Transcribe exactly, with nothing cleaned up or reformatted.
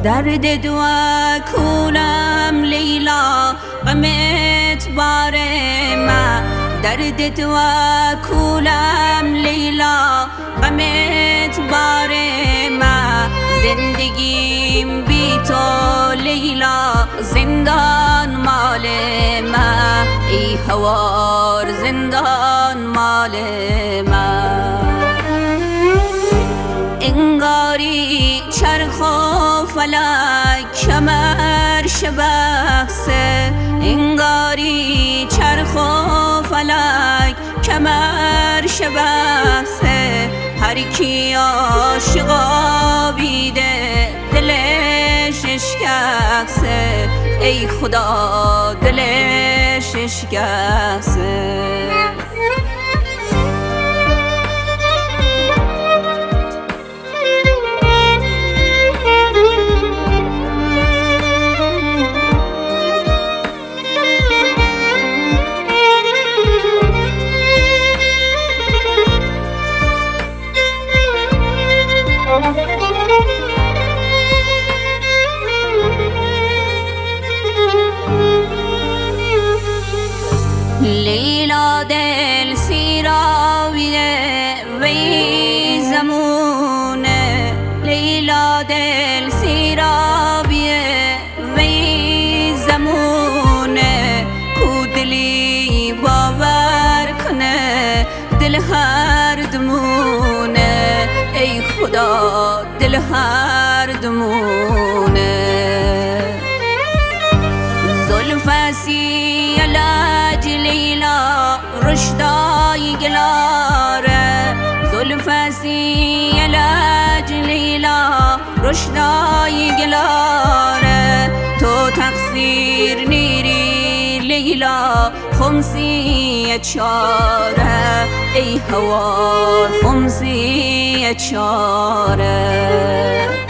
درد دو کولم لیلا غمت بار ما درد دو کولم لیلا غمت بار ما زندگیم بی تو لیلا زندان مال ما ای هوار زندان مال ما انگاری چرخ و فلک کمر شبخسه انگاری چرخ و فلک کمر شبخسه هر کی عاشقا بیده دلش اشکخسه ای خدا دلش اشکخسه لیلا دل سیراویه وی زمونه لیلا دل سیراویه وی زمونه کو دلی باور کنه دل هر دمونه ای خدا دل هر دمونه زلفسی علاج لیلا رشدای گلاره زلفسی علاج لیلا رشدای گلاره تو تقصیر نیری لیلا خمسی چاره ای هوار خمسی چاره